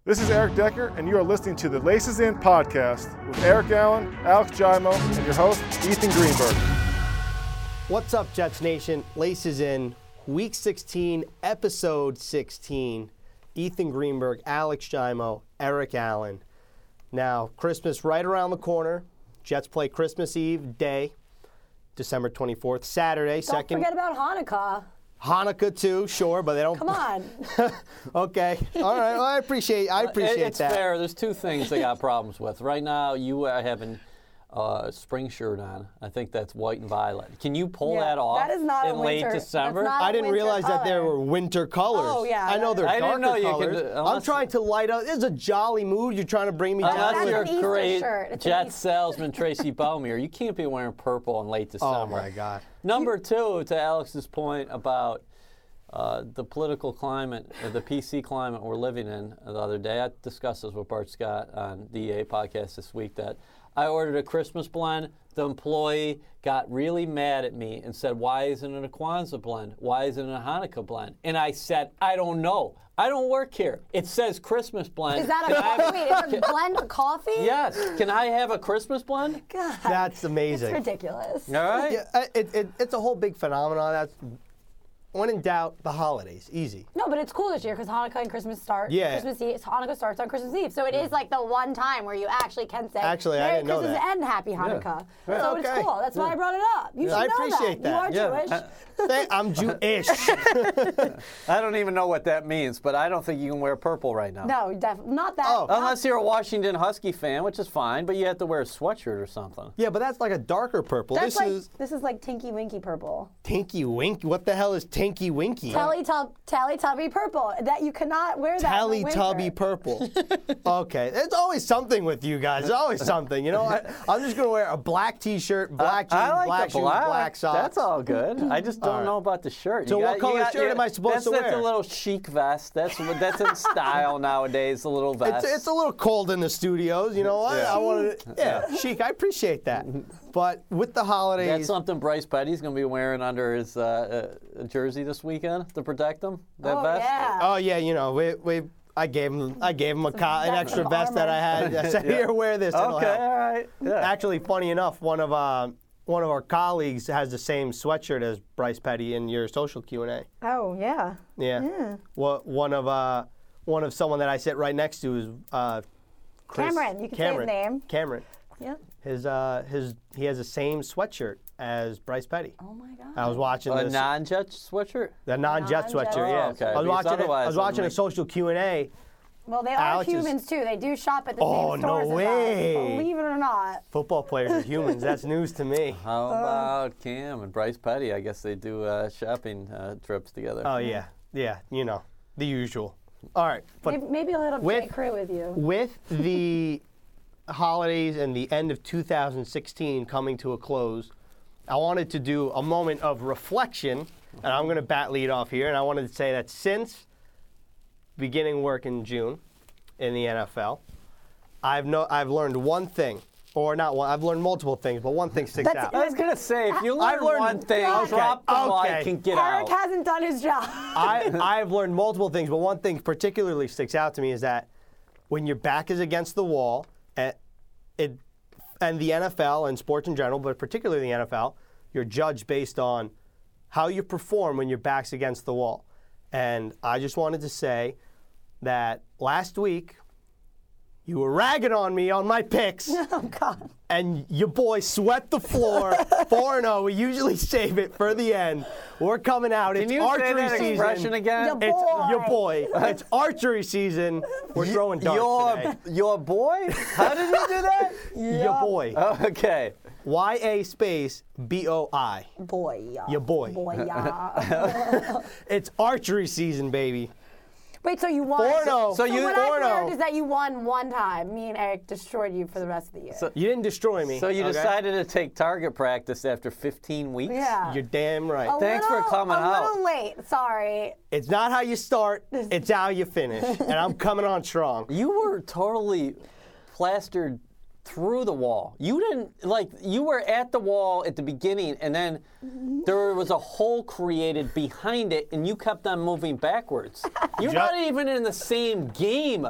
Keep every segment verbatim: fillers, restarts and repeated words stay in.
This is Eric Decker, and you are listening to the Laces In podcast with Eric Allen, Alex Jaimo, and your host, Ethan Greenberg. What's up, Jets Nation? Laces In, Week sixteen, Episode sixteen. Ethan Greenberg, Alex Jaimo, Eric Allen. Now, Christmas right around the corner. Jets play Christmas Eve day, December twenty-fourth, Saturday. Don't second. forget about Hanukkah. Hanukkah too, sure, but they don't. Come on. Okay, all right. Well, I appreciate. I appreciate it, it's that. It's fair. There's two things they got problems with right now. You are having a spring shirt on. I think that's white and violet. Can you pull Yeah, that off? that is not a in late winter- December? that's not I didn't winter realize that there color. were winter colors. Oh, yeah, I know that- they're I darker didn't know you colors. could- I'm unless- trying to light up. It's a jolly mood. You're trying to bring me down. Unless that's you're an a Easter great shirt. It's an Jet Easter- salesman, Tracy Bellmere, you can't be wearing purple in late December. Oh my God. Number two, to Alex's point about uh, the political climate, uh, the P C climate we're living in the other day. I discussed this with Bart Scott on the E A podcast this week that I ordered a Christmas blend. The employee got really mad at me and said, why isn't it a Kwanzaa blend? Why isn't it a Hanukkah blend? And I said, I don't know. I don't work here. It says Christmas blend. Is that a Can I have coffee? Wait, is it a blend of coffee? Yes. Can I have a Christmas blend? God. That's amazing. It's ridiculous. All right. Yeah, uh, it, it, it's a whole big phenomenon. That's when in doubt, the holidays, easy. No, but it's cool this year because Hanukkah and Christmas start. Yeah. Christmas Eve. Hanukkah starts on Christmas Eve, so it is like the one time where you actually can say Actually, I Merry didn't know Christmas that. and Happy Hanukkah. Yeah, So it's okay. cool. That's why I brought it up. You should I know appreciate that. You are Yeah. Jewish. Hey, I'm Jewish. I don't even know what that means, but I don't think you can wear purple right now. No, def- not that. Oh. Unless you're a Washington Husky fan, which is fine, but you have to wear a sweatshirt or something. Yeah, but that's like a darker purple. That's this like is this is like Tinky Winky purple. Tinky Winky. What the hell is Tinky Winky? Teletub- Teletubby purple. That you cannot wear that. in the winter. Teletubby purple. Okay, it's always something with you guys. It's always something. You know, I, I'm just gonna wear a black T-shirt, black jeans, I like black the shoes, black. black socks. That's all good. I just don't All right. know about the shirt. So You what got- color you got- shirt you- am I supposed that's, to That's wear? a little chic vest. That's what- that's in style nowadays. A little vest. It's, it's a little cold in the studios, you know. I, Yeah. I wanted, to, yeah, chic. I appreciate that, but with the holidays, That's something Bryce Petty's going to be wearing under his uh, uh, jersey this weekend to protect him. That Oh, vest. yeah. oh yeah, you know, we we. I gave him, I gave him a co- an vest extra of vest that I had. I said, "Here, wear this. It'll Okay, help." all right. Yeah. Actually, funny enough, one of uh, one of our colleagues has the same sweatshirt as Bryce Petty in your social Q and A. Oh yeah. Yeah. Yeah. What one of uh, one of someone that I sit right next to is uh, Chris Cameron, you can say his Cameron. name. Cameron. Yep. His uh, his he has the same sweatshirt as Bryce Petty. Oh my God. I was watching A this. non-Jet sweatshirt? The non-jet Non-jet sweatshirt, yeah. Oh, okay. I was Because watching. It, I otherwise was it would watching a make- social Q and A. Well, they are Alex is- humans too. They do shop at the Oh, same no stores as us. way. Believe it or not. Football players are humans. That's news to me. How about Cam and Bryce Petty? I guess they do uh, shopping uh, trips together. Oh yeah, yeah. You know, the usual. All right, but Maybe, maybe a little with- J. Crew with you. with the holidays and the end of two thousand sixteen coming to a close, I wanted to do a moment of reflection, and I'm going to bat lead off here. And I wanted to say that since beginning work in June in the N F L, I've no, I've learned one thing, or not one. I've learned multiple things, but one thing sticks That's- out. I was going to say, if you I've learn learned- one thing, Okay, drop the okay. mic and get Eric out. hasn't done his job. I, I've learned multiple things, but one thing particularly sticks out to me is that when your back is against the wall, and it, and the N F L and sports in general, but particularly the N F L, you're judged based on how you perform when your back's against the wall. And I just wanted to say that last week, you were ragging on me on my picks. Oh God. And your boy swept the floor. four and oh. We usually save it for the end. We're coming out. Can It's you archery say that season. expression again? Your It's boy. your boy. It's archery season. We're throwing darts Your, today. your boy? How did you do that? Your boy. Oh, okay. Y A space B O I. Boy. Your boy. Boy. Yeah. It's archery season, baby. Wait, so you won? four and oh. So, So you- what four I've and oh. learned is that you won one time. Me and Eric destroyed you for the rest of the year. So- You didn't destroy me. So you okay? decided to take target practice after fifteen weeks? yeah. You're damn right. a Thanks for little- coming a out. little late. Sorry. It's not how you start, it's how you finish. And I'm coming on strong. You were totally plastered through the wall. You didn't, like, you were at the wall at the beginning, and then there was a hole created behind it, and you kept on moving backwards. You're Ju- not even in the same game.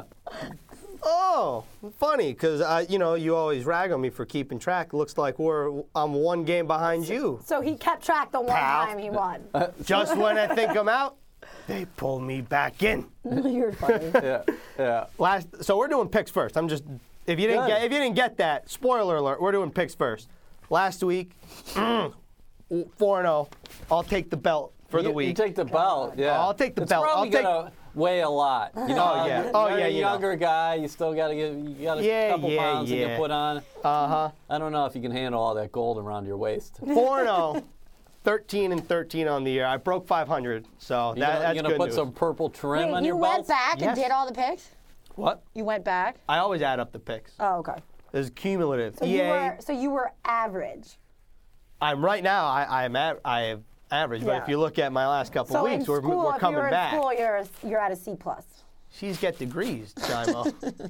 Oh, funny, because uh, you know you always rag on me for keeping track. Looks like we're I'm one game behind you. So he kept track the one Pal. time he won. Just when I think I'm out, they pull me back in. You're funny. Yeah, yeah. Last, so we're doing picks first. I'm just if you didn't Good. get if you didn't get that, spoiler alert, we're doing picks first. Last week, four and zero. I'll take the belt for the you, week. You take the belt, yeah. I'll take the it's belt. Probably I'll take- gonna weigh a lot. You know, Oh, yeah. You're Oh, a yeah, you know. younger guy. You still got to get you got a Yeah, couple yeah, pounds to yeah. get put on. Uh huh. I don't know if you can handle all that gold around your waist. four and zero. thirteen and thirteen on the year. I broke five hundred, so You that, gonna, that's you gonna good put news. some purple trim Wait, on you your went belt? back Yes. and did all the picks? What? You went back? I always add up the picks. Oh, okay. It's cumulative. So E A. you were so you were average. I'm right now. I I'm at I have average, but Yeah. if you look at my last couple So weeks, in we're school, we're if coming you're back. in school, you're you're at a C plus. She's get degrees, Jimo.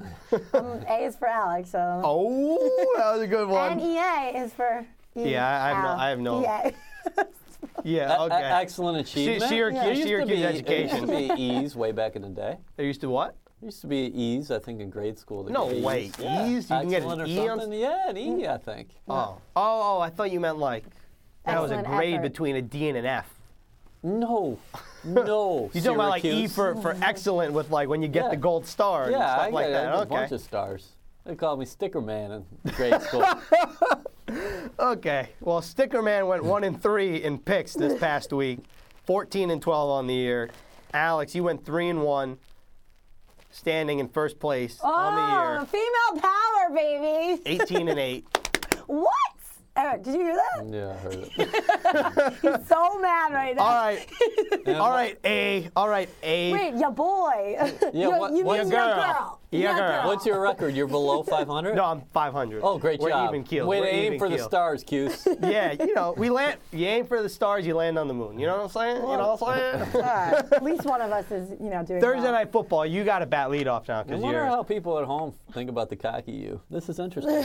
A is for Alex. So. Oh, that was a good one. And E A is for. E- Yeah, I have no- Al. I have no- E A. Yeah. E- Okay. excellent achievement. Syracuse- There used to Syracuse be- education. There used to be E's way back in the day. There used to what? There used to be E's, I think, in grade school. that No get way. E's. Yeah. E's? You can get an Excellent or E on- something? Yeah, an E, I think. Oh. Oh, oh, I thought you meant like that was a Excellent grade effort. between a D and an F. No, no. You talking about like E Syracuse. for, for excellent with like when you get Yeah. the gold star and Yeah, stuff I like got, that. I got a Okay. bunch of stars. They called me Sticker Man in grade school. Okay. Well, Sticker Man went one and three in picks this past week, fourteen and twelve on the year. Alex, you went three and one, standing in first place on the Oh, year, female power, baby. eighteen and eight. What? Eric, did you hear that? Yeah, I heard it. He's so mad right now. All right. All right, A. All right, A. Wait, your boy. Yeah, you, what- you what- mean Your your girl. girl. Your girl. What's your record? You're below five hundred? No, I'm five hundred. Oh, great We're job. even keeled. Way We're to aim even for the keeled. stars, Cuse. Yeah, you know, we land. You aim for the stars, you land on the moon. You know what I'm saying? You know what I'm saying? All right. At least one of us is, you know, doing Thursday well. night football, you got a bat lead off now I because wonder you're. how people at home think about the cocky you. This is interesting.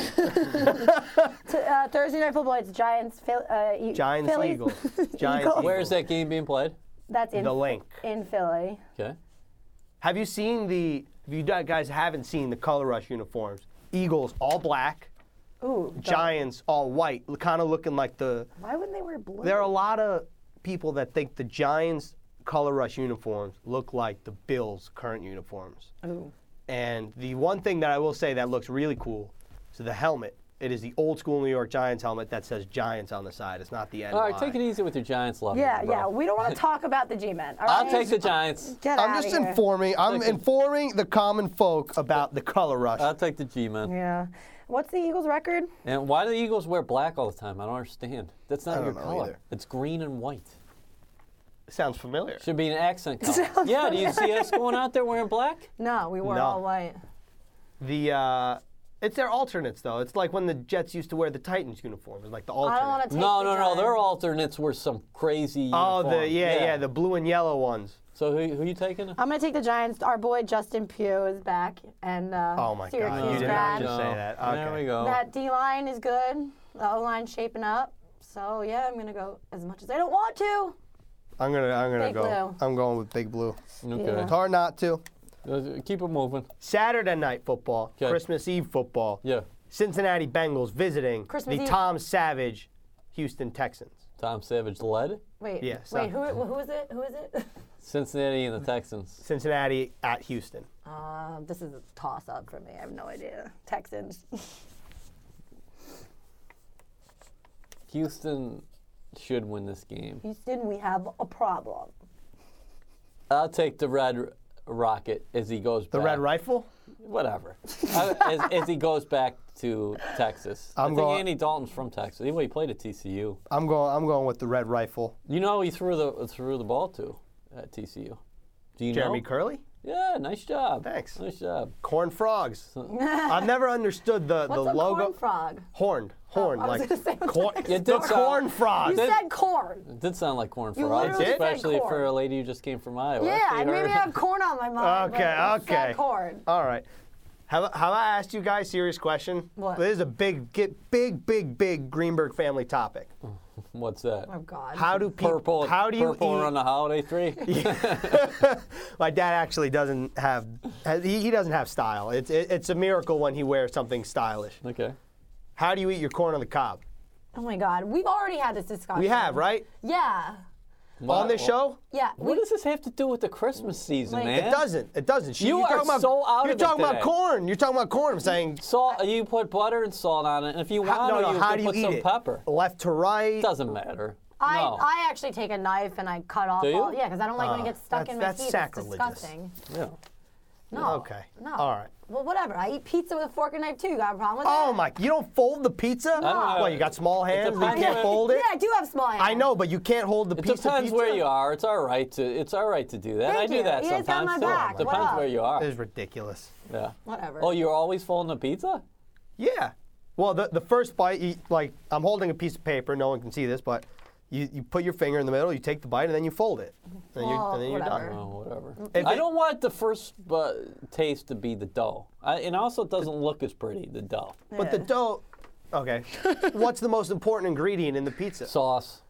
T- uh, Thursday night football, it's Giants, Phil, uh, E- Giants, Phillies. Eagles. Giants, Eagles. Eagles. Where is that game being played? That's in The link. in Philly. Okay. Have you seen the? If you guys haven't seen the Color Rush uniforms, Eagles all black, Ooh. the- Giants all white, kind of looking like the. Why wouldn't they wear blue? There are a lot of people that think the Giants Color Rush uniforms look like the Bills' current uniforms. Ooh. And the one thing that I will say that looks really cool is the helmet. It is the old school New York Giants helmet that says Giants on the side. It's not the N Y. All right, take it easy with your Giants love. Yeah, bro. yeah. We don't want to talk about the G-men. all I'll right? take the Giants. Get I'm outta just here. informing. I'm Take it. informing the common folk about the Color Rush. I'll take the G-men. Yeah. What's the Eagles' record? And why do the Eagles wear black all the time? I don't understand. That's not I your don't know color. either. It's green and white. Sounds familiar. Should be an accent color. Yeah, do you see us going out there wearing black? No, we wore No. all white. The uh, it's their alternates though. It's like when the Jets used to wear the Titans uniform. It's like the I alternate. don't want to take No, the no, no. Giants. Their alternates were some crazy Oh, the uniform. yeah, yeah, the blue and yellow ones. So who who you taking? I'm going to take the Giants. Our boy Justin Pugh is back. And uh, Oh my Syracuse God, you did not grad. just say that. Okay. There we go. That D-line is good. The O-line's shaping up. So, yeah, I'm going to go as much as I don't want to. I'm gonna, I'm gonna Big go. blue. I'm going with big blue. Okay. Yeah. It's hard not to. Uh, Keep it moving. Saturday night football, 'Kay. Christmas Eve football. Yeah. Cincinnati Bengals visiting Christmas the Eve. Tom Savage Houston Texans. Tom Savage led. Wait, Yeah, so- wait, who, who is it? Who is it? Cincinnati and the Texans. Cincinnati at Houston. Uh, this is a toss-up for me. I have no idea. Texans. Houston should win this game. Houston, we have a problem. I'll take the Red Rocket as he goes The back. Red Rifle. Whatever. I- as, as he goes back to Texas. I'm I think going- Andy Dalton's from Texas. Anyway, he played at T C U. I'm going. I'm going with the Red Rifle. You know who he threw the threw the ball to at T C U. Do you Jeremy know? Curley. Yeah, nice job. Thanks. Nice job. Corn frogs. I've never understood the What's the a logo. corn frog? Horned. Horned. I was like gonna say, what's corn. that? It the did sound- corn frog. You Did- said corn. It did sound like corn for You us, literally said especially for corn. a lady who just came from Iowa. Yeah, She maybe I heard- have corn on my mind. Okay, but you okay. said corn. All right. Have, have I asked you guys a serious question? What? This is a big, get, big, big, big Greenberg family topic. What's that? Oh God. How do people? Purple. How do you purple eat? around the holiday tree. My dad actually doesn't have. has- He, he doesn't have style. It's it, it's a miracle when he wears something stylish. Okay. How do you eat your corn on the cob? Oh my God. We've already had this discussion. We have, right? Yeah. On this show? Yeah. What we, does this have to do with the Christmas season, Like- man? It doesn't. It doesn't. She, You you're are talking about, so out You're of it talking about today. corn. You're talking about corn. I'm saying. Salt. You put butter and salt on it, and if you How, want no, to, no. you How can do you put eat some it? pepper. Left to right. Doesn't matter. I, no. I actually take a knife and I cut off Do you? all. Yeah, because I don't like when it gets stuck that's- in my that's teeth. sacrilegious. It's disgusting. yeah. No. Okay. No. All right. Well, whatever. I eat pizza with a fork and knife too. You got a problem with Oh that? my! You don't fold the pizza? don't know. What? You got small hands? You depends can't where- fold it? Yeah, I do have small hands. I know, but you can't hold the It piece of depends pizza. where you are. It's all right to. It's all right to do that. Thank I do you. that You guys got sometimes my too. back. What Depends up? where you are. It is ridiculous. Yeah. Whatever. Oh, you're always folding a pizza? Yeah. Well, the the first bite, you, like I'm holding a piece of paper. No one can see this, but you, you put your finger in the middle, you take the bite, and then you fold it, and, you, Well, and then you're whatever. done. Oh, whatever. If I it- don't want the first uh, taste to be the dough. I, and also, it doesn't look as pretty, the dough. But the Yeah. dough. Okay. What's the most important ingredient in the pizza? Sauce.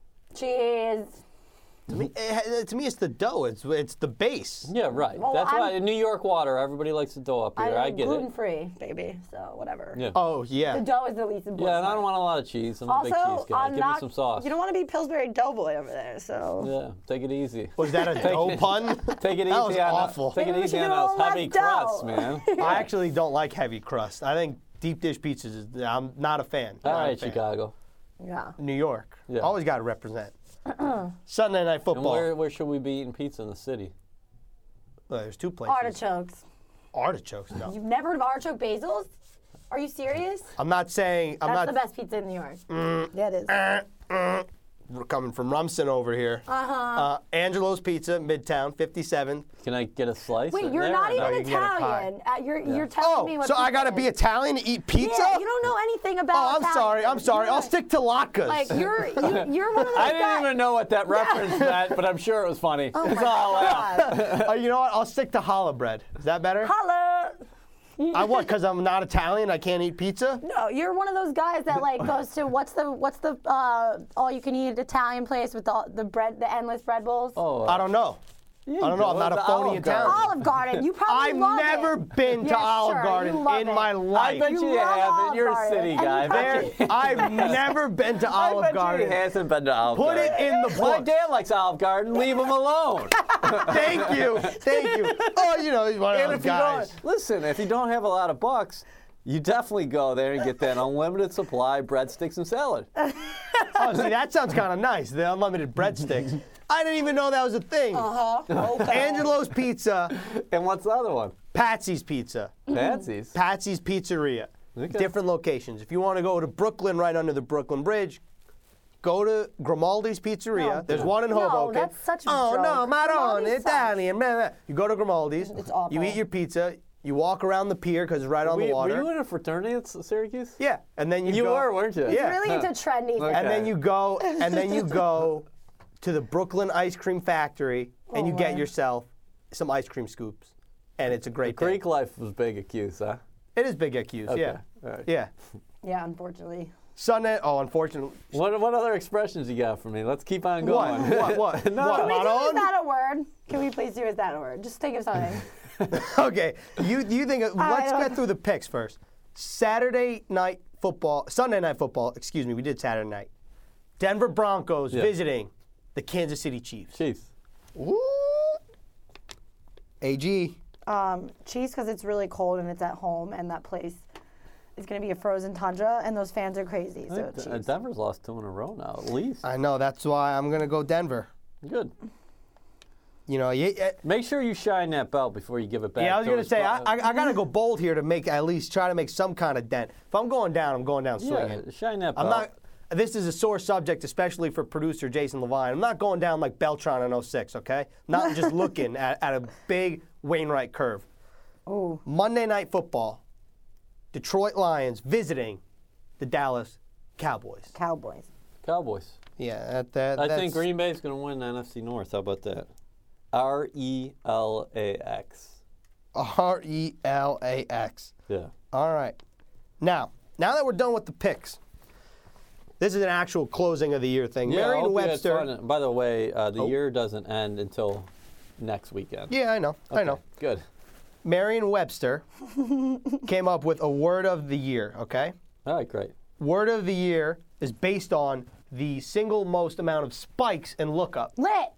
Cheese. To me, it, to me, it's the dough. It's it's the base. Yeah, right. Well, That's I'm- why in New York water, everybody likes the dough up here. I, I'm get gluten it. free, baby. So whatever. Yeah. Oh yeah. The dough is the least important. Yeah, and I part. don't want a lot of cheese. I'm a big Also, cheese guy. I'm Give not. me some sauce. You don't want to be Pillsbury Doughboy over there, so. Yeah, take it easy. Was that a dough it- pun? Take it easy That was on awful. Take Maybe it we easy should on do a those little heavy less dough. crusts, man. I actually don't like heavy crust. I think deep dish pizzas. Is, I'm not a fan. All Not a right, fan. Chicago. Yeah. New York. Yeah. Always got to represent. Sunday night And football. where, where should we be eating pizza in the city? Well, there's two places. Artichokes. Artichokes. No. You've never heard of artichoke basils? Are you serious? I'm not saying. I'm That's not. the best pizza in New York. Yeah, it is. We're coming from Rumson over here. Uh-huh. Uh, Angelo's Pizza, Midtown, fifty-seven. Can I get a slice? Wait, in you're there not or even no? you can get a pie. Italian. Uh, you're you're telling me Oh, what so I pizza gotta be is. Italian to eat pizza? Yeah, you don't know anything about. Oh, I'm Italian. sorry. I'm sorry. I'll You're- stick to latkes. Like you're you, you're one of those I didn't guys. even know what that reference meant, but I'm sure it was funny. Oh It's my all out. God. Uh, you know what? I'll stick to challah bread. Is that better? Holla. I what? Because I'm not Italian. I can't eat pizza. No, you're one of those guys that like goes to what's the what's the uh, all you can eat Italian place with the the bread the endless bread bowls. Oh, I don't know. yeah, I don't know. I'm go not to a phony Olive Garden. Italian. Olive Garden. You probably I've love never it. been to Yeah, Olive sure, Garden you love in it. my I life. bet You you, love haven't. Olive You're a Garden. city And you guy. I bet There, you- I've never been to I Olive bet you Garden. he hasn't been to Olive Put Garden. it in the My book. dad likes Olive Garden. Leave him alone. Thank you. Thank you. Oh, you know, he's one of And those if you guys. don't, listen, if you don't have a lot of bucks, you definitely go there and get that unlimited supply of breadsticks and salad. Oh, see, that sounds kind of nice. The unlimited breadsticks. I didn't even know that was a thing. Uh-huh. Okay. Angelo's Pizza, And what's the other one? Patsy's Pizza, Patsy's. Patsy's Pizzeria. Okay. Different locations. If you want to go to Brooklyn, right under the Brooklyn Bridge, go to Grimaldi's Pizzeria. No. There's one in No, Hoboken. that's such a Oh joke. no, Maron, Grimaldi's Italian. Blah, blah. You go to Grimaldi's. It's awful. You eat your pizza. You walk around the pier because it's right on Were, the water. were you in a fraternity at Syracuse? Yeah, and then you You go, were, weren't you? Yeah. Really into trendy things. Okay. And then you go, and then you go to the Brooklyn Ice Cream Factory, and Oh, you get my. yourself some ice cream scoops, and it's a great day. Greek life was big at Q's, huh? It is big at Q's, Okay, yeah, all right. yeah. Yeah, unfortunately. Sunday. Oh, unfortunately. What, what other expressions you got for me? Let's keep on What? going. What? What? No. What? Can we do is Maron? that a word? Can we please do is that a word? Just think of something. Okay. You you think? Of, let's don't- get through the picks first. Saturday night football. Sunday night football. Excuse me. We did Saturday night. Denver Broncos Yeah. visiting the Kansas City Chiefs. Chiefs. Ooh. A G. Um, Chiefs because it's really cold and it's at home and that place is going to be a frozen tundra and those fans are crazy. So Uh, Chiefs. Denver's lost two in a row now, at least. I know. That's why I'm gonna go Denver. Good. You know. Yeah. Yeah, Make sure you shine that belt before you give it back. yeah I was to gonna us. say I, I I gotta go bold here to make at least try to make some kind of dent. If I'm going down, I'm going down swinging. Yeah, shine that belt. I'm not. This is a sore subject, especially for producer Jason Levine. I'm not going down like Beltron in oh six, okay? Not just looking at, at a big Wainwright curve. Ooh. Monday Night Football. Detroit Lions visiting the Dallas Cowboys. Cowboys. Cowboys. Yeah, that, that, I that's, think Green Bay's going to win the N F C North. How about that? R E L A X. R E L A X. Yeah. All right. Now, now that we're done with the picks, this is an actual closing of the year thing. Yeah, I hope you had Merriam-Webster. fun. By the way, uh, the Oh. year doesn't end until next weekend. Yeah, I know. I know. Okay, Good. Merriam-Webster came up with a word of the year, okay? All right, great. Word of the year is based on the single most amount of spikes in lookup. Lit.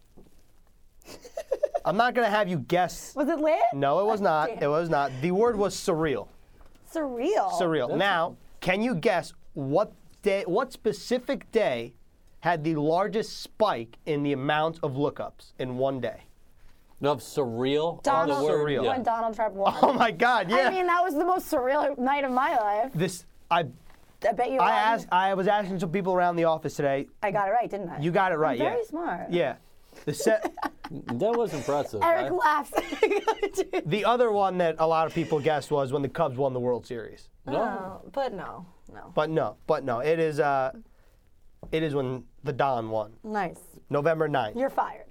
I'm not going to have you guess. Was it lit? No, it was not. Damn. It was not. The word was surreal. Surreal. Surreal. Now, can you guess what day, what specific day had the largest spike in the amount of lookups in one day? Of surreal. Donald, the word, Surreal. yeah. when Donald Trump won. Oh my God! Yeah. I mean, that was the most surreal night of my life. this I I bet you. I won. asked. I was asking some people around the office today. I got it right, didn't I? You got it right. I'm yeah. very smart. Yeah. The set. That was impressive. Eric I- laughs. The other one that a lot of people guessed was when the Cubs won the World Series. No, but no, no. But no, but no. It is. Uh, it is when the Don won, Nice. November ninth. You're fired.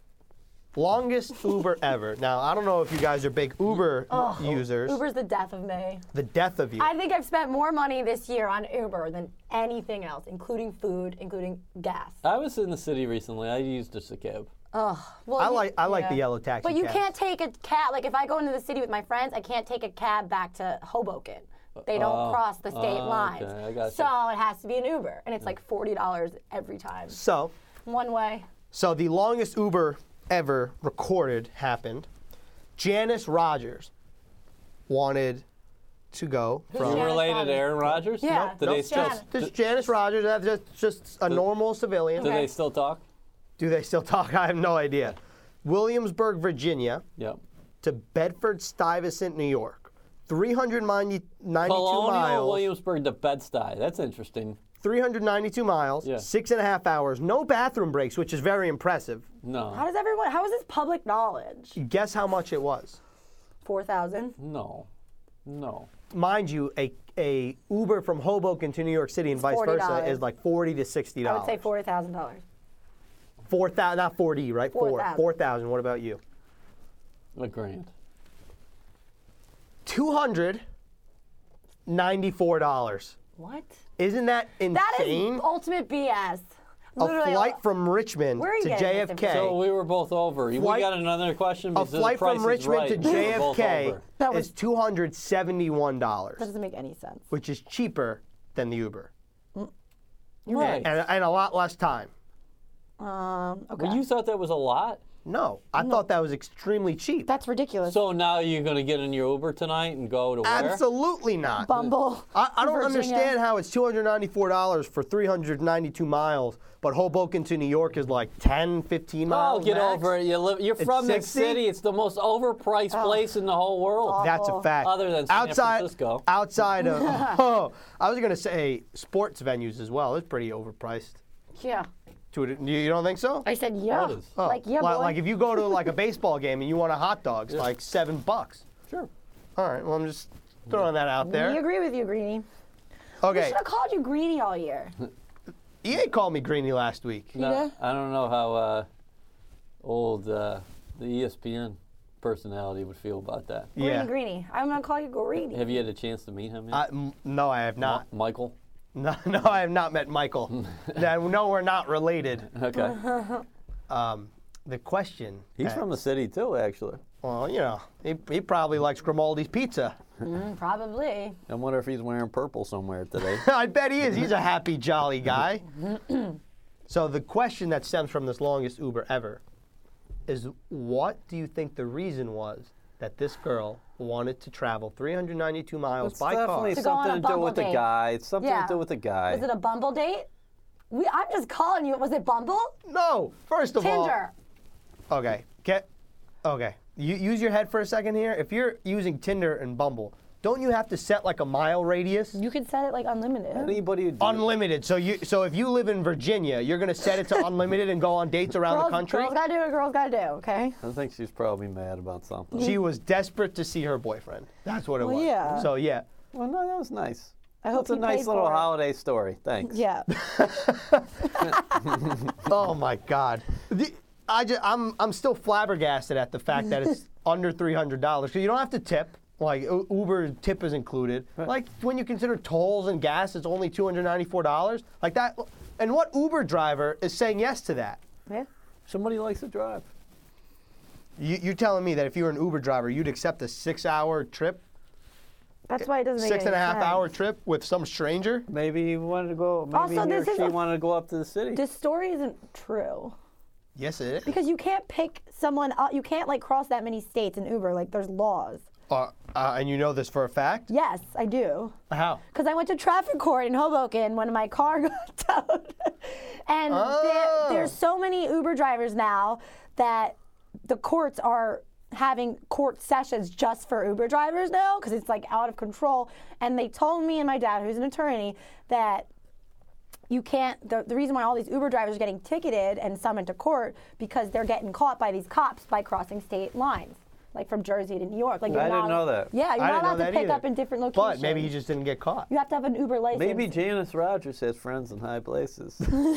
Longest Uber ever. Now, I don't know if you guys are big Uber users. Uber's the death of me. The death of you. I think I've spent more money this year on Uber than anything else, including food, including gas. I was in the city recently. I used just a cab. Ugh. Well, I you- like I like yeah. the yellow taxi. But you cabs. can't take a cab. Like if I go into the city with my friends, I can't take a cab back to Hoboken. They don't Oh. cross the state Oh, lines. okay, I gotcha. So it has to be an Uber, and it's like forty dollars every time, So, one way. so the longest Uber ever recorded happened. Janice Rogers wanted to go Who's from. You Janice related to Rogers? Aaron Rodgers? Yeah. Did Nope. they still? Janice. Just Janice Rogers. That's just just a normal civilian. Do Okay. they still talk? Do they still talk? I have no idea. Williamsburg, Virginia, Yep. to Bedford Stuyvesant, New York. three hundred ninety-two Colonial miles. Williamsburg to Bed-Stuy. That's interesting. three hundred ninety-two miles, Yeah. six and a half hours, no bathroom breaks, which is very impressive. How No. does everyone? How is this public knowledge? Guess how much it was? Four thousand. No. No. Mind you, a a Uber from Hoboken to New York City and vice forty versa dollars. is like forty to sixty I dollars. would say four thousand dollars. Four thousand, not forty, right? Four Four. thousand. Four thousand. What about you? A grand. Two hundred ninety-four dollars. What? Isn't that That insane? is ultimate B S. A Literally, flight from Richmond Where are you to getting this J F K. So we were both over. We Flight- got another question. A because the flight price from is Richmond right. to We were J F both K over. That was- is two hundred seventy-one dollars, That doesn't make any sense. which is cheaper than the Uber, Right. and, and a lot less time. Um, okay. Well, you thought that was a lot? No, I thought that was extremely cheap. That's ridiculous. So now you're going to get in your Uber tonight and go to where? Absolutely not. Bumble. I, I don't Virginia. understand how it's two hundred ninety-four dollars for three hundred ninety-two miles, but Hoboken to New York is like ten, fifteen Oh, miles. get max. over it. You live, you're from that sixty? city. It's the most overpriced place in the whole world. That's a fact. Other than San outside, Francisco. Outside of, oh, I was going to say sports venues as well. It's pretty overpriced. Yeah. To it, you don't think so? I said yeah. What is? Oh, Like yeah, like, boy. like if you go to like a baseball game and you want a hot dog, it's like seven bucks. Sure. All right, well I'm just throwing that out We there. agree with you, Greenie. We Okay, should have called you Greenie all year. E A called me Greenie last week. No, did? I don't know how uh, old uh, the E S P N personality would feel about that. Greenie, Yeah. Greenie. I'm gonna call you Greenie. Have you had a chance to meet him yet? I, m- no, I have not. Mi- Michael? No, no, I have not met Michael. no, no, we're not related. Okay. Um, the question. He's that- from the city too, actually. Well, you know, he, he probably likes Grimaldi's pizza. Mm, probably. I wonder if he's wearing purple somewhere today. I bet he is. He's a happy, jolly guy. So the question that stems from this longest Uber ever is, what do you think the reason was that this girl wanted to travel three hundred ninety-two miles It's by car? definitely To go on something a to do Bumble with the date. guy. It's something Yeah. to do with the guy. Was it a Bumble date? We, I'm just calling you. Was it Bumble? No, first of Tinder. all. Okay, get. Okay, you, use your head for a second here. If you're using Tinder and Bumble, don't you have to set like a mile radius? You could set it like unlimited. Anybody who do Unlimited. So you, so if you live in Virginia, you're gonna set it to unlimited and go on dates around girls, the country. girls gotta do what girls gotta do. Okay. I think she's probably mad about something. She was desperate to see her boyfriend. That's what it Well, was. yeah. So yeah. Well, no, that was nice. I hope That's a he nice paid little for it. holiday story. Thanks. Yeah. Oh my God. The- I just, I'm I'm still flabbergasted at the fact that it's under three hundred dollars because you don't have to tip. Like U- Uber tip is included. Right. Like when you consider tolls and gas, it's only two hundred ninety-four dollars. Like that. And what Uber driver is saying yes to that? Yeah. Somebody likes to drive. You, you're telling me that if you were an Uber driver, you'd accept a six-hour trip, That's why it doesn't make six and a any half sense. hour trip with some stranger? Maybe he wanted to go. Maybe Also, he or this is she a- wanted to go up to the city. This story isn't true Yes, it is. because you can't pick someone up. You can't like cross that many states in Uber. Like there's laws. Uh, uh, and you know this for a fact? Yes, I do. How? Because I went to traffic court in Hoboken when my car got towed. and Oh. there, there's so many Uber drivers now that the courts are having court sessions just for Uber drivers now because it's like out of control. And they told me and my dad, who's an attorney, that you can't, the, the reason why all these Uber drivers are getting ticketed and summoned to court because they're getting caught by these cops by crossing state lines. Like from Jersey to New York. Like you're I didn't not, know that. Yeah, you're I not didn't know allowed to that pick either. up in different locations. But maybe he just didn't get caught. You have to have an Uber license. Maybe Janice Rogers has friends in high places.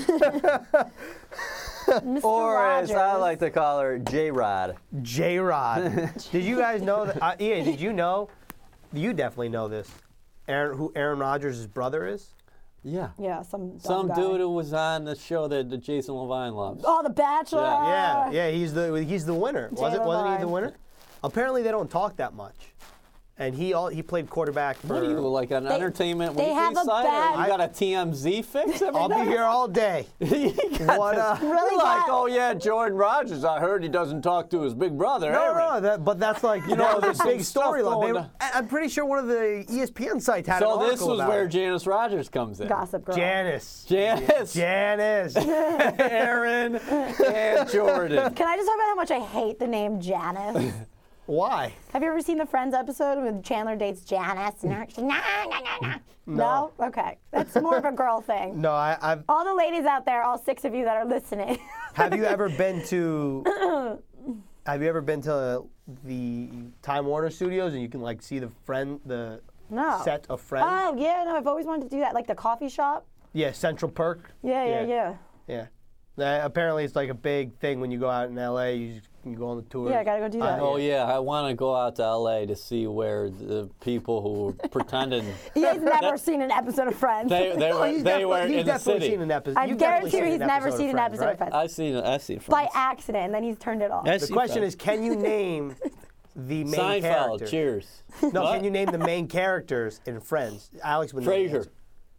Mister Or as I Rogers. like to call her, J-Rod. J-Rod. Did you guys know that? Uh, yeah, did you know? You definitely know this. Aaron, who Aaron Rodgers' brother is? Yeah. Yeah, some Some dumb guy. dude who was on the show that, that Jason Levine loves. Oh, The Bachelor. Yeah, yeah, he's the he's the winner. Was it? Wasn't he the Levine. winner? Apparently, they don't talk that much. And he all he played quarterback for. What are you, like an They- Entertainment they Weekly have a site? Or bad- you got a T M Z fix every I'll be day? here all day. You got What, this- uh, You're Really like, bad. oh yeah, Jordan Rogers. I heard he doesn't talk to his big brother. No, Aaron. no, that, but that's like you know, know, there's the big some stuff storyline. They- going on. I'm pretty sure one of the E S P N sites had an So this article was about where it. Janice Rogers comes in. Gossip Girl. Janice. Janice, Janice. Aaron, and Jordan. Can I just talk about how much I hate the name Janice? Why? Have you ever seen the Friends episode when Chandler dates Janice and her, she's nah, nah, nah, nah. No. No? Okay. That's more of a girl thing. No, I, I've. All the ladies out there, all six of you that are listening. Have you ever been to? Have you ever been to the Time Warner Studios and you can like see the friend the No. set of Friends? Oh, yeah, no, I've always wanted to do that. Like the coffee shop. Yeah, Central Perk. Yeah, yeah, yeah. Yeah. Uh, apparently, it's like a big thing when you go out in L A. You, just, you go on the tour. Yeah, I gotta go do that. Oh yeah, I want to go out to L A to see where the people who were pretending He has never seen an episode of Friends. they they No, were he's they definitely, were he's in the definitely city. seen an episode. I You've definitely guarantee you seen he's an never episode seen of an Friends, episode right? of Friends. I've seen I've seen By Friends. accident, and then he's turned it off. I've The seen question Friends. is, can you name the main Seinfeld. characters? Cheers. No, What? can you name the main characters in Friends? Alex would know the Frasier. answer.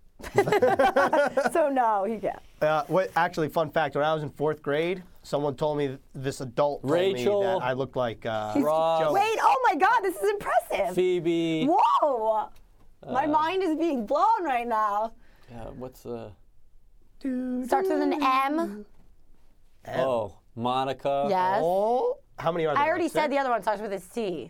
So no, he can't. Uh, what, actually, fun fact, when I was in fourth grade, someone told me, this adult told Rachel. me that I looked like uh, Ross. Joey. Wait, oh my God, this is impressive. Phoebe. Whoa! My Uh, mind is being blown right now. Yeah, what's uh? Starts with an M. Oh, Monica. Yes. Oh, how many are there? I already like said six? the other one starts with a C.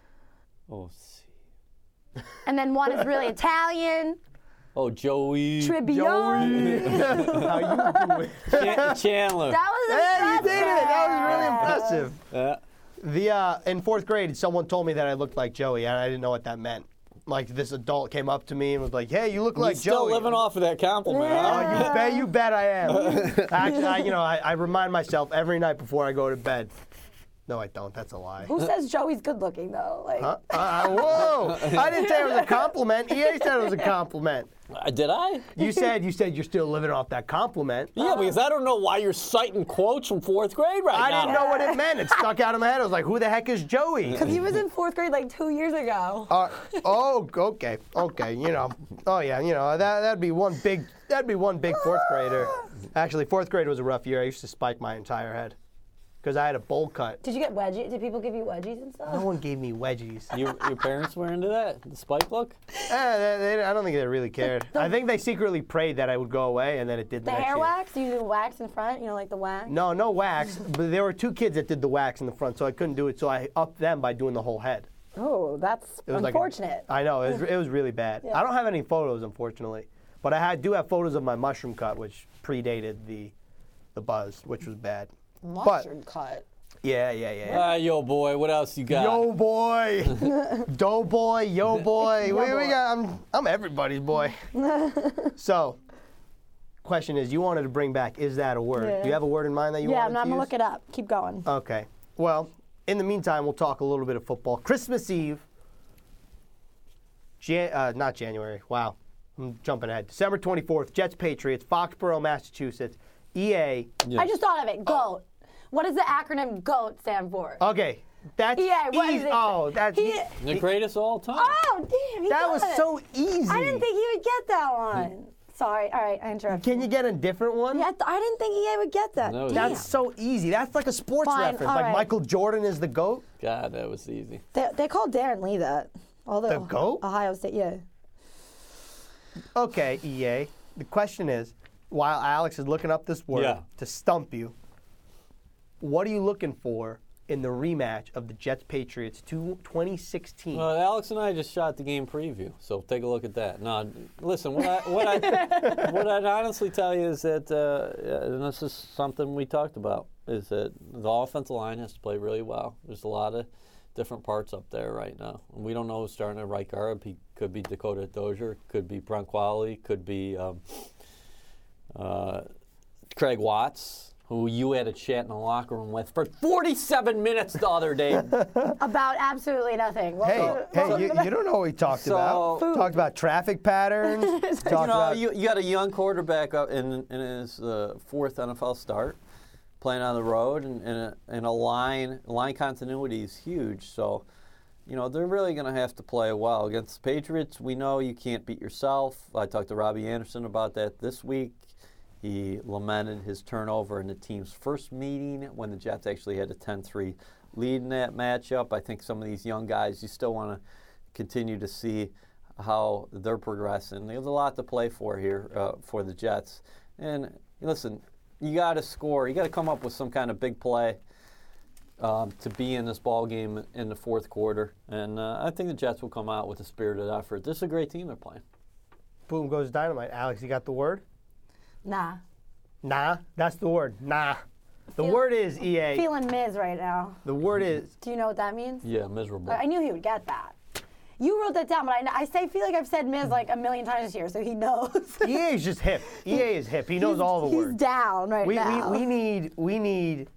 Oh, see. And then one is really Italian. Oh, Joey. Tribbiani. How you doing? Chan- Chandler. That was Hey, you impressive. did it! That was really impressive. Yeah. The uh, in fourth grade, someone told me that I looked like Joey, and I didn't know what that meant. Like this adult came up to me and was like, "Hey, you look like He's still Joey." living off of that compliment. Oh, Huh? you bet, you bet I am. Actually, I, you know, I, I remind myself every night before I go to bed. No, I don't. That's a lie. Who says Joey's good looking though? Like, Huh? Uh, whoa! I didn't say it was a compliment. E A said it was a compliment. Uh, Did I? You said you said you're still living off that compliment. Yeah, because I don't know why you're citing quotes from fourth grade right I now. didn't know what it meant. It stuck out of my head. I was like, "Who the heck is Joey?" because he was in fourth grade like two years ago. Uh, oh, okay, okay. You know, oh yeah, you know that that'd be one big that'd be one big fourth grader. Actually, fourth grade was a rough year. I used to spike my entire head because I had a bowl cut. Did you get wedgies? Did people give you wedgies and stuff? No one gave me wedgies. You, your parents were into that? The spike look? Eh, they, they, I don't think they really cared. I think they secretly prayed that I would go away, and then it did the, The next hair year. wax? You do wax in front? You know, like the wax? No, no wax. But there were two kids that did the wax in the front, so I couldn't do it. So I upped them by doing the whole head. Oh, that's It was like a- unfortunate. I know it was, it was really bad. Yeah. I don't have any photos, unfortunately, but I had, do have photos of my mushroom cut, which predated the the buzz, which was bad. Mushroom cut. Yeah, yeah, yeah. yeah. Ah, yo, boy, what else you got? Yo boy, do boy, yo boy. we, we boy. got. I'm I'm everybody's boy. So, question is, you wanted to bring back, is that a word? Yeah. Do you have a word in mind that you Yeah, wanted I'm, to I'm gonna use? look it up. Keep going. Okay. Well, in the meantime, we'll talk a little bit of football. Christmas Eve, Jan- uh, not January. Wow, I'm jumping ahead. December twenty-fourth, Jets Patriots, Foxborough, Massachusetts. E A. Yes. I just thought of it. GOAT. What does the acronym GOAT stand for? Okay, that's E A, what is easy. it? Oh, that's He- The greatest of all time. Oh, damn. He that got was it. so easy. I didn't think he would get that one. Sorry. All right, I interrupted. Can you get a different one? Yeah, I, th- I didn't think E A would get that. No, Damn. That's so easy. That's like a sports Fine, reference. all Like right. Michael Jordan is the GOAT. God, that was easy. They, they called Darren Lee that. Although The GOAT? Ohio State, yeah. Okay, E A. The question is, while Alex is looking up this word Yeah. to stump you, what are you looking for in the rematch of the Jets Patriots to twenty sixteen? Well, Alex and I just shot the game preview, so take a look at that. No, listen, what I what I what I'd honestly tell you is that, uh, and this is something we talked about, is that the offensive line has to play really well. There's a lot of different parts up there right now. And we don't know who's starting at right guard. He could be Dakota Dozier, could be Bronquali, could be um, uh, Craig Watts, who you had a chat in the locker room with for forty-seven minutes the other day. About absolutely nothing. Well, Hey, well, hey, well, you, you don't know what we talked So- about. Food. Talked about traffic patterns. talked you know, about you, you got a young quarterback up in, in his uh, fourth N F L start, playing on the road, and, and, a, and a line line continuity is huge. So, you know, they're really going to have to play well. Against the Patriots, we know you can't beat yourself. I talked to Robbie Anderson about that this week. He lamented his turnover in the team's first meeting when the Jets actually had a ten three lead in that matchup. I think some of these young guys, you still want to continue to see how they're progressing. There's a lot to play for here uh, for the Jets. And listen, you got to score. You got to come up with some kind of big play um, to be in this ball game in the fourth quarter. And uh, I think the Jets will come out with a spirited effort. This is a great team they're playing. boom goes dynamite. Alex, you got the word? nah. Nah, that's the word. Nah. The Feel- word is E A. Feeling Miz right now. The word is Do you know what that means? Yeah, miserable. I knew he would get that. You wrote that down, but I, I say feel like I've said Miz like a million times this year, so he knows. E A is just hip. E A is hip. He knows He's- all the he's words. down right We, now. we we need we need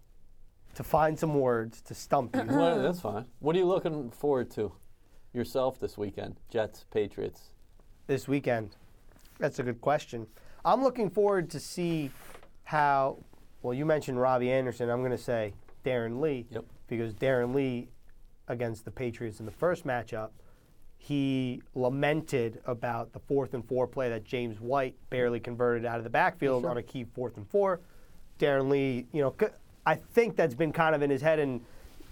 to find some words to stump you. Well, that's fine. What are you looking forward to yourself this weekend? Jets, Patriots. This weekend? That's a good question. I'm looking forward to see how, well, you mentioned Robbie Anderson. I'm going to say Darren Lee. Yep. Because Darren Lee, against the Patriots in the first matchup, he lamented about the fourth and four play that James White barely converted out of the backfield on a key fourth and four. Darren Lee, you know, c- I think that's been kind of in his head. And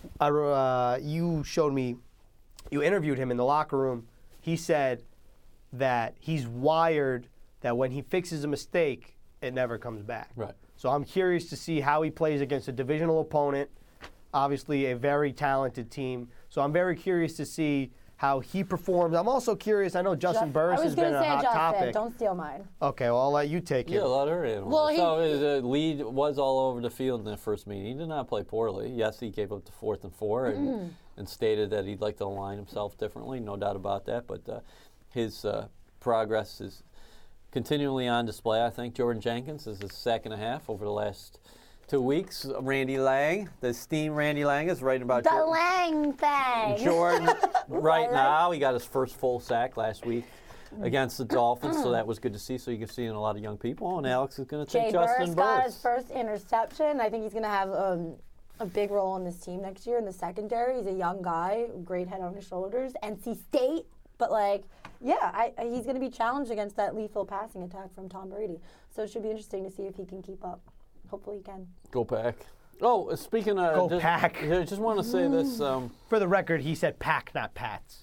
uh, you showed me, you interviewed him in the locker room. He said that he's wired that when he fixes a mistake, it never comes back. Right. So I'm curious to see how he plays against a divisional opponent, obviously a very talented team. So I'm very curious to see how he performs. I'm also curious, I know Justin Just- Burris I has was gonna been a say hot Justin. topic. Don't steal mine. Okay, well, I'll let you take Yeah, it. a lot of her animals. Well, he- so his uh, lead was all over the field in that first meeting. He did not play poorly. Yes, he gave up the fourth and four and, and stated that he'd like to align himself differently. No doubt about that. But uh, his uh, progress is continually on display. I think Jordan Jenkins is his second and a half over the last two weeks. Randy Lang, the esteemed Randy Lang, is writing about The Jordan. Lang thing. Jordan right Lang. now, he got his first full sack last week against the Dolphins, so that was good to see. So you can see in a lot of young people, and Alex is going to take Jay Justin Burris got his Burris. first interception. I think he's going to have um, a big role on this team next year in the secondary. He's a young guy, great head on his shoulders. N C State, but like, yeah, I, I, he's going to be challenged against that lethal passing attack from Tom Brady. So it should be interesting to see if he can keep up. Hopefully he can. Go Pack. Oh, speaking of Go just, Pack. I just want to say this. Um, For the record, he said pack, not Pats.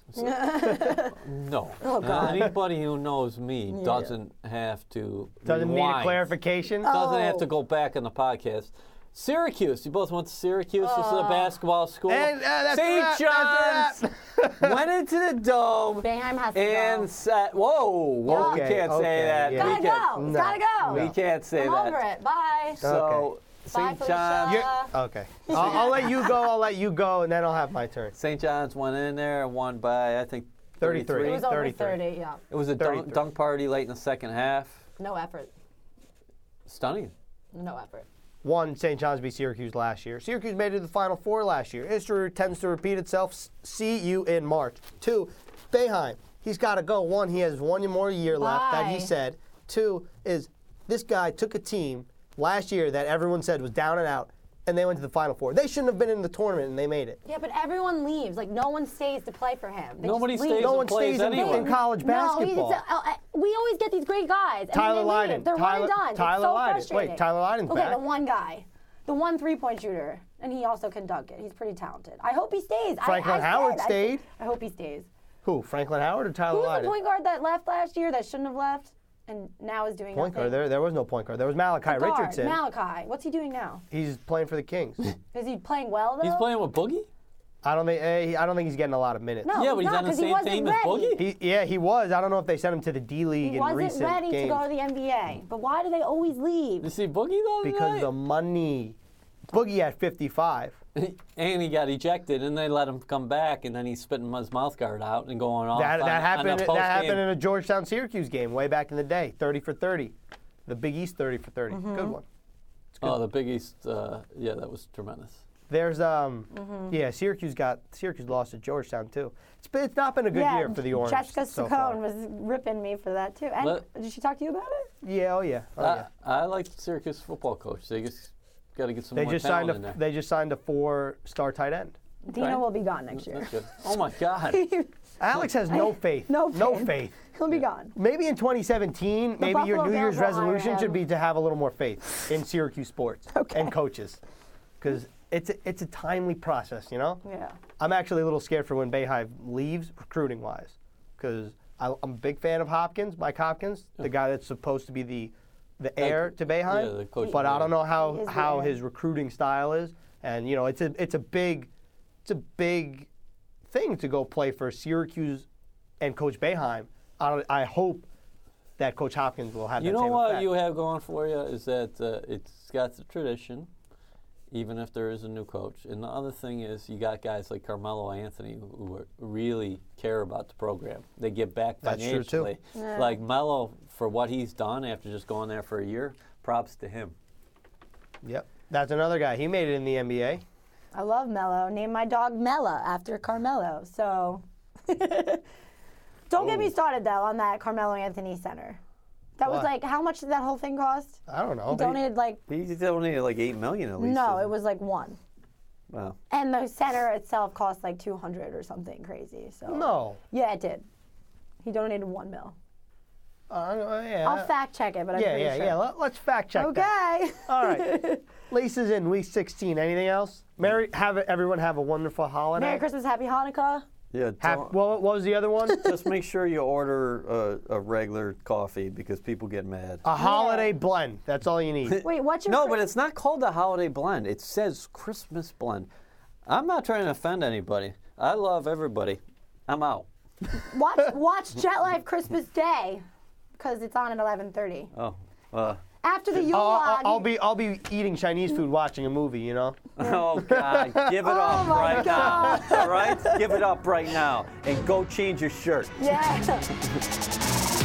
no, Oh, God. anybody who knows me doesn't have to. Doesn't need a rewind. clarification? Doesn't have Oh. to go back in the podcast. Syracuse. You both went to Syracuse. This is a basketball school. And, uh, that's a Saint wrap, that's a John's went into the dome Boeheim has to and go. said, "Whoa, whoa, Okay, we can't okay, say that. yeah. We Gotta can't, go. It's No. gotta go. we can't say I'm that." over it. Bye. So Bye, Saint Felicia. John's. You're- Okay. I'll, I'll let you go, I'll let you go, and then I'll have my turn. Saint John's went in there and won by, I think, thirty-three. It was over thirty-three. thirty, yeah. It was a dunk, thirty-three. dunk party late in the second half. No effort. Stunning. No effort. One, Saint John's beat Syracuse last year. Syracuse made it to the Final Four last year. History tends to repeat itself. S- See you in March. Two, Boeheim. He's got to go. One, he has one more year left that he Bye. said. Two is this guy took a team last year that everyone said was down and out, and they went to the Final Four. They shouldn't have been in the tournament, and they made it. Yeah, but everyone leaves. Like, no one stays to play for him. They Nobody just leave. stays No and one plays stays in, anyway. in college basketball. No, he's, uh, uh, we always get these great guys. And Tyler then they Lydon. leave. They're Tyler- one and done. Tyler it's so Lydon. frustrating. Wait, Tyler Lydon's okay, back? the one guy. The one three-point shooter. And he also can dunk it. He's pretty talented. I hope he stays. I- Franklin I said- Howard I- stayed. I hope he stays. Who, Franklin Howard or Tyler Who was Lydon? the point guard that left last year that shouldn't have left and now is doing Point nothing? guard. There, there was no point guard. There was Malachi Guard, Richardson. Malachi. What's he doing now? He's playing for the Kings. Is he playing well, though? He's playing with Boogie? I don't think. eh, he- I don't think he's getting a lot of minutes. No, Yeah, he's but he's not, on the 'cause he same wasn't team as ready. Boogie? He, yeah, he was. I don't know if they sent him to the D League He in wasn't recent ready games. to go to the N B A. But why do they always leave? You see Boogie the other because night? the money. Boogie at fifty-five. And he got ejected, and they let him come back, and then he's spitting his mouth guard out and going off. That, on, that on happened. the That post-game. happened in a Georgetown Syracuse game way back in the day. thirty for thirty. The Big East thirty for thirty. Mm-hmm. Good one. Oh, the Big East. Uh, yeah, that was tremendous. There's um. Mm-hmm. Yeah, Syracuse got Syracuse lost to Georgetown too. It's been, it's not been a good yeah, year for the Orange. Jessica so far. Saccone was ripping me for that, too. And Let- did she talk to you about it? Yeah. Oh yeah. Oh I, yeah. I like Syracuse football coach. They just got to get some They more just signed talent in a there. they just signed a four-star tight end. Dino will be gone next year. That's good. Oh my God. Alex has no faith. No No faith. faith. He'll be gone. Maybe in twenty seventeen, maybe your Buffalo New Year's Bills will hire resolution him. should be to have a little more faith in Syracuse sports Okay. and coaches, because it's a, it's a timely process. You know. Yeah. I'm actually a little scared for when Boeheim leaves, recruiting wise, because I'm a big fan of Hopkins, Mike Hopkins, the guy that's supposed to be the the heir to Boeheim. yeah, the coach but of I don't know how He is the how heir. his recruiting style is, and you know, it's a it's a big it's a big thing to go play for Syracuse and Coach Boeheim. I, don't, I hope that Coach Hopkins will have You that know same what effect. you have going for you is that uh, it's got the tradition, even if there is a new coach. And the other thing is you got guys like Carmelo Anthony who, who are- really care about the program. They give back That's true, too. financially. Yeah. Like Melo, for what he's done after just going there for a year, props to him. Yep, that's another guy. He made it in the N B A. I love Mello. Named my dog Mella after Carmelo. So don't get me started though on that Carmelo Anthony Center. That was Why? like, how much did that whole thing cost? I don't know. He donated like He donated like eight million at least. no, it was like one. Wow. And the center itself cost like two hundred or something crazy. So No. yeah, it did. He donated one mil. Uh, yeah. I'll fact check it, but I'm Yeah, pretty yeah, sure. yeah. Let, let's fact check that. Okay. All right. Laces in week sixteen. Anything else? Merry, have it, everyone have a wonderful holiday. Merry Christmas, Happy Hanukkah. Yeah. Hap- don't- what, what was the other one? just make sure you order a, a regular coffee because people get mad. A holiday blend. That's all you need. Wait, what's your No, fr- but it's not called a holiday blend. It says Christmas blend. I'm not trying to offend anybody. I love everybody. I'm out. watch watch Jet Life Christmas Day because it's on at eleven thirty. Oh. Uh, After the Yule I'll, I'll, log. I'll be I'll be eating Chinese food watching a movie. You know. oh God! Give it up my right God. now. All right, give it up right now and go change your shirt. Yeah.